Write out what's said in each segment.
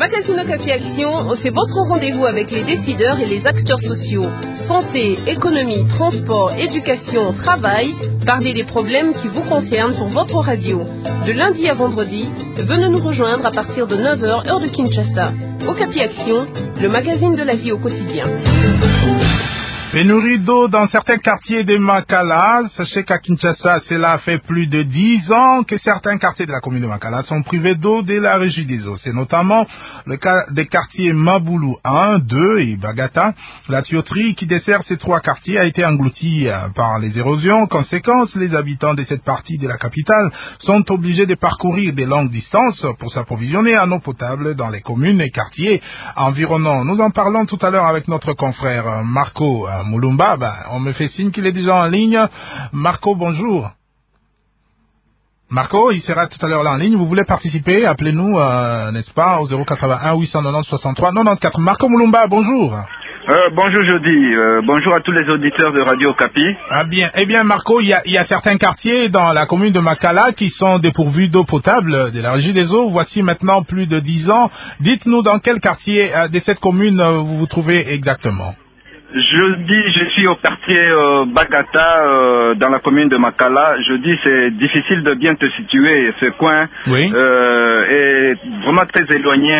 Magazine Okapi Action, c'est votre rendez-vous avec les décideurs et les acteurs sociaux. Santé, économie, transport, éducation, travail. Parlez des problèmes qui vous concernent sur votre radio. De lundi à vendredi, venez nous rejoindre à partir de 9h, heure de Kinshasa. Okapi Action, le magazine de la vie au quotidien. Pénurie d'eau dans certains quartiers de Makala. Sachez qu'à Kinshasa, cela fait plus de 10 ans que certains quartiers de la commune de Makala sont privés d'eau de la régie des eaux. C'est notamment le cas des quartiers Maboulou 1, 2 et Bagata. La tuyauterie qui dessert ces trois quartiers a été engloutie par les érosions. Conséquence, les habitants de cette partie de la capitale sont obligés de parcourir des longues distances pour s'approvisionner en eau potable dans les communes et quartiers environnants. Nous en parlons tout à l'heure avec notre confrère Marco Mulumba. On me fait signe qu'il est déjà en ligne. Marco, bonjour. Marco, il sera tout à l'heure là en ligne. Vous voulez participer? Appelez-nous, n'est-ce pas, au 081 890 63 94. Marco Mulumba, bonjour. Bonjour Jody, bonjour à tous les auditeurs de Radio Okapi. Ah bien, eh bien Marco, il y a certains quartiers dans la commune de Makala qui sont dépourvus d'eau potable de la régie des eaux. Voici maintenant plus de 10 ans. Dites-nous dans quel quartier de cette commune vous vous trouvez exactement? Je suis au quartier Bagata dans la commune de Makala. Je dis c'est difficile de bien te situer. Ce coin est vraiment très éloigné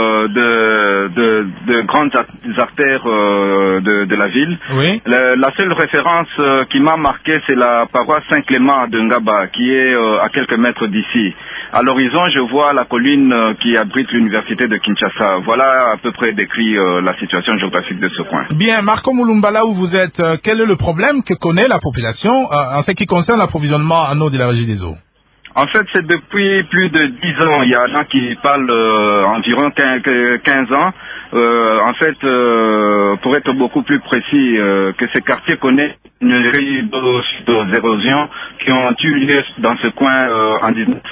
de grandes artères de la ville. Oui. La seule référence qui m'a marqué, c'est la paroisse Saint-Clément de Ngaba, qui est à quelques mètres d'ici. À l'horizon, je vois la colline qui abrite l'université de Kinshasa. Voilà à peu près décrit la situation géographique de ce coin. Bien, Marco Mulumba, là où vous êtes, quel est le problème que connaît la population en ce qui concerne l'approvisionnement en eau de la régie des eaux? En fait, c'est depuis plus de 10 ans. Il y a gens qui parlent environ 15 ans. En fait, pour être beaucoup plus précis, que ce quartier connaît une série d'érosions qui ont eu lieu dans ce coin en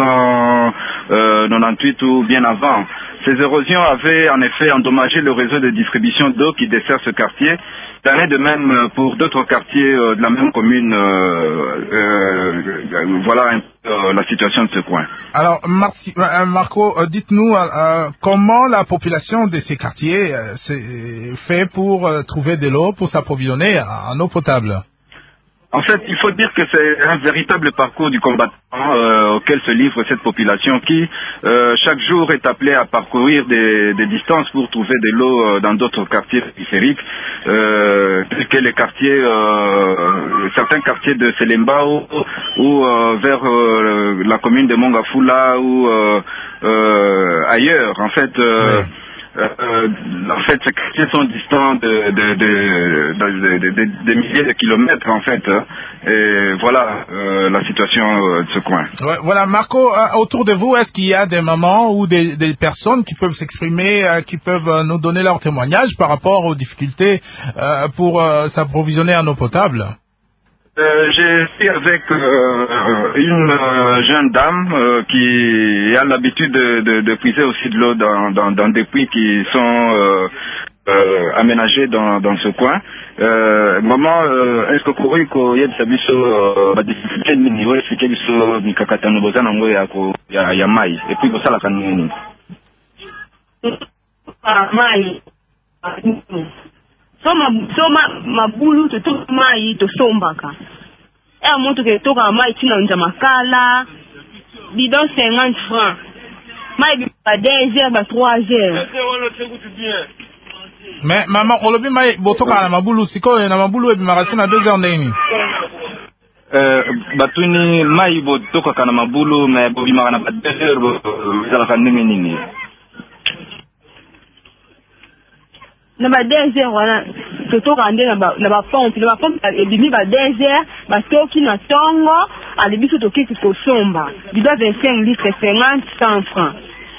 1998 ou bien avant. Ces érosions avaient en effet endommagé le réseau de distribution d'eau qui dessert ce quartier. Il en est de même pour d'autres quartiers de la même commune. Voilà la situation de ce coin. Alors, Marco, dites-nous comment la population de ces quartiers fait pour trouver de l'eau, pour s'approvisionner en eau potable? En fait, il faut dire que c'est un véritable parcours du combattant auquel se livre cette population qui, chaque jour, est appelée à parcourir des distances pour trouver de l'eau dans d'autres quartiers périphériques, tels que les quartiers, certains quartiers de Selemba ou vers la commune de Mongafula ou ailleurs. En fait, ces quartiers sont distants de milliers de kilomètres, en fait. Et voilà la situation de ce coin. Ouais, voilà, Marco, autour de vous, est-ce qu'il y a des mamans ou des personnes qui peuvent s'exprimer, qui peuvent nous donner leur témoignage par rapport aux difficultés pour s'approvisionner en eau potable? Je suis avec une jeune dame qui a l'habitude de puiser aussi de l'eau dans des puits qui sont aménagés dans ce coin. Maman, est-ce que kuri ko yebisa biso ba difficulté nini wo expliquer biso mikakata no bozana ngo ya mai et puis bosala kanini? Mai. Soma mabulu to mai to sombaka. Montre que toka mai tina nja Makala. Bidon 50 francs. Mai ba 2 heures ba 3 heures. Mais maman, olobi mai botoka na mabulu siko na mabulu e bimarasi na 2 heures ndeni. Batuni mai botoka na mabulu mais bobimaka na 2 heures bizala kanini nini. Na ba 2 heures wana totoka ande na ba pompe ebimi ba 2 heures batoki na tongo alibiso tokiki kosomba bido 25 litres 50 francs.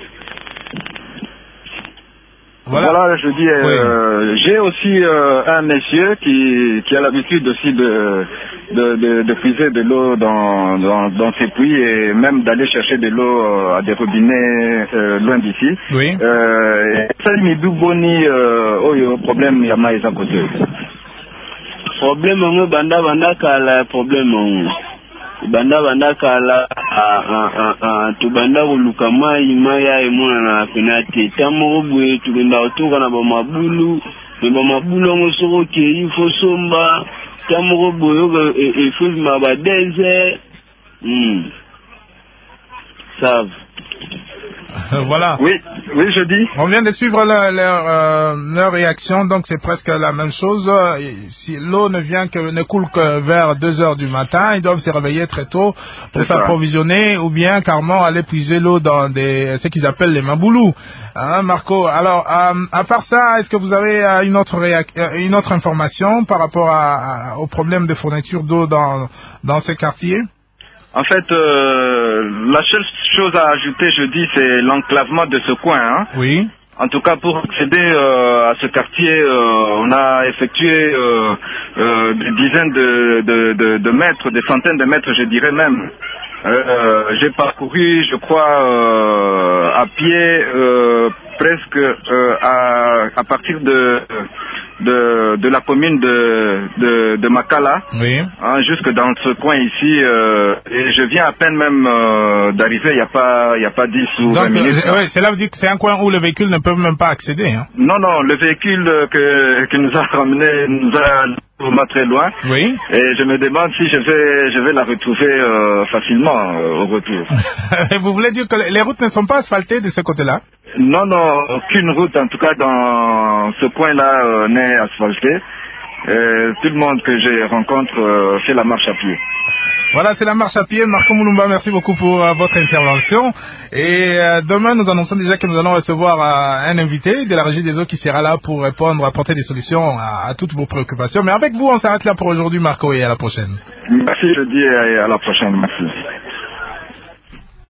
Voilà, je dis, j'ai aussi un monsieur qui a l'habitude aussi de puiser de l'eau dans ses puits et même d'aller chercher de l'eau à des robinets loin d'ici. Oui. Ça mi boni oyo problème ya mai za côté. Problème ngo banda kala problème ngo. Banda kala tobanda koluka mai ya emonana pena te tamoko boye tokenda kotoka na bamabulu me bamabulu yango soko okei fo somba tamoko boye efulma ba 2 heures save. Voilà. Oui, je dis. On vient de suivre leur réaction, donc c'est presque la même chose. Si l'eau ne coule que vers 2 heures du matin, ils doivent se réveiller très tôt pour s'approvisionner ou bien carrément aller puiser l'eau dans ce qu'ils appellent les maboulous. Hein, Marco. Alors, à part ça, est-ce que vous avez une autre information par rapport au problème de fourniture d'eau dans ce quartier? En fait, la seule chose à ajouter, je dis, c'est l'enclavement de ce coin. Hein. Oui. En tout cas, pour accéder à ce quartier, on a effectué des dizaines de mètres, des centaines de mètres, je dirais même. J'ai parcouru, je crois, à pied, presque à partir de la commune de Makala, oui. Hein, jusque dans ce coin ici, et je viens à peine même d'arriver, il y a pas 10 ou 20 minutes. Oui, cela veut dire que c'est un coin où les véhicules ne peuvent même pas accéder. Hein. Non, le véhicule que nous a ramené nous a pas très loin. Oui. Et je me demande si je vais la retrouver facilement au retour. Vous voulez dire que les routes ne sont pas asphaltées de ce côté-là? Non, aucune route, en tout cas dans ce coin-là, n'est asphaltée. Tout le monde que je rencontre fait la marche à pied. Voilà, c'est la marche à pied. Marco Mulumba, merci beaucoup pour votre intervention. Et demain, nous annonçons déjà que nous allons recevoir un invité de la Régie des eaux qui sera là pour répondre, apporter des solutions à toutes vos préoccupations. Mais avec vous, on s'arrête là pour aujourd'hui, Marco, et à la prochaine. Merci, je dis à la prochaine. Merci.